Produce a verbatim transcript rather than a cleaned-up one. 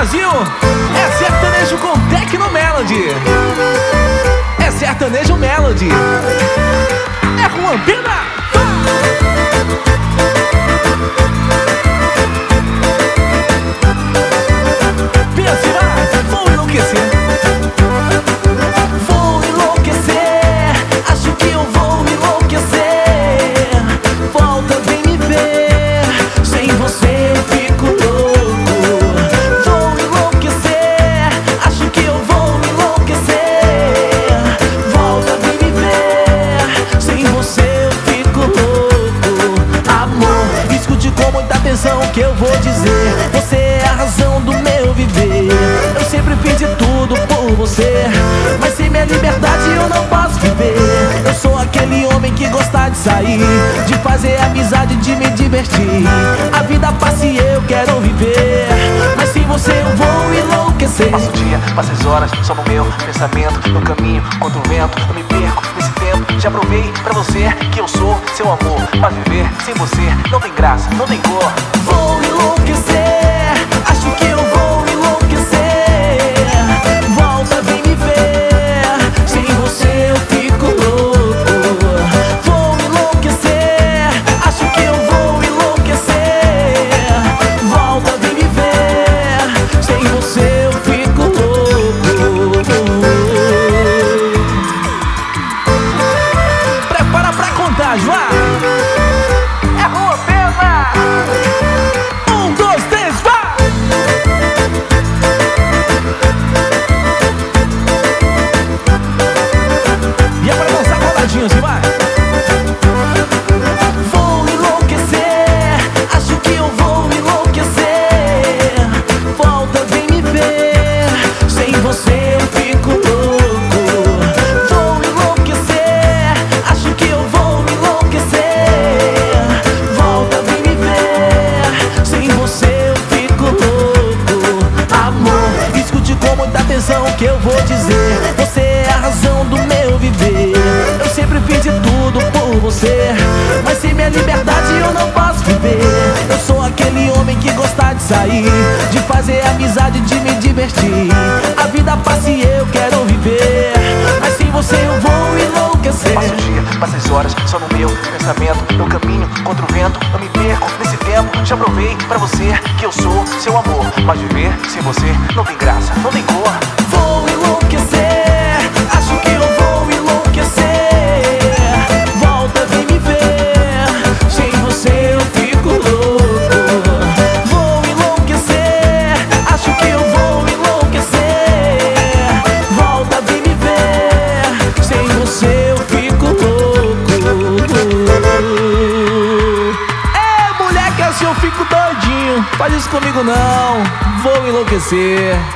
Brasil, é sertanejo com Tecno Melody. É sertanejo Melody. É Juan Pena. Pensa lá, vou enlouquecer. Vou enlouquecer, acho que eu vou enlouquecer. Volta, vem me ver, sem você eu fico louco. Vou enlouquecer, acho que eu vou enlouquecer. Volta, vem me ver, sem você eu fico louco. Amor, escute com muita atenção o que eu vou dizer. Você é a razão do meu viver. Eu sempre fiz de tudo por você, mas sem minha liberdade eu não posso viver. Eu sou aquele homem que gosta de sair, de fazer amizade, de me divertir. A vida passa e eu quero viver, mas sem você eu vou enlouquecer. Passa o dia, passa as horas, só no meu pensamento, no caminho contra o vento. Eu me perco nesse tempo, já provei pra você que eu sou seu amor. Mas viver sem você não tem graça, não tem cor. Vou enlouquecer, acho que eu vou enlouquecer. Volta, vem me ver, sem você eu fico louco. Vou enlouquecer, acho que eu vou enlouquecer. Volta, vem me ver, sem você eu fico louco. Prepara pra contar, João. É Juan Pena. Um, dois, três, vai! E é pra dançar coladinho, assim, vai! Vou enlouquecer, acho que eu vou enlouquecer. Volta, vem me ver, sem você eu fico louco. Vou enlouquecer, acho que eu vou enlouquecer. Volta, vem me ver, sem você eu fico louco. Amor, escute com muita atenção o que eu vou dizer. Você é a razão do meu viver. Eu sempre fiz de tudo por você, mas sem minha liberdade eu não posso viver. Eu sou aquele homem que gosta de sair, de fazer amizade, de me divertir. A vida passa e eu quero viver, mas sem você eu vou enlouquecer. Passa o dia, passa as horas, só no meu pensamento, no caminho contra o vento. Eu me perco nesse tempo, já provei pra você que eu sou seu amor. Mas viver sem você não tem graça, não tem cor. Vou enlouquecer, acho que eu vou enlouquecer. Volta, vem me ver, sem você eu fico louco. Vou enlouquecer, acho que eu vou enlouquecer. Volta, vem me ver, sem você eu fico louco. É, mulher, que assim eu fico doidinho. Faz isso comigo não, vou enlouquecer.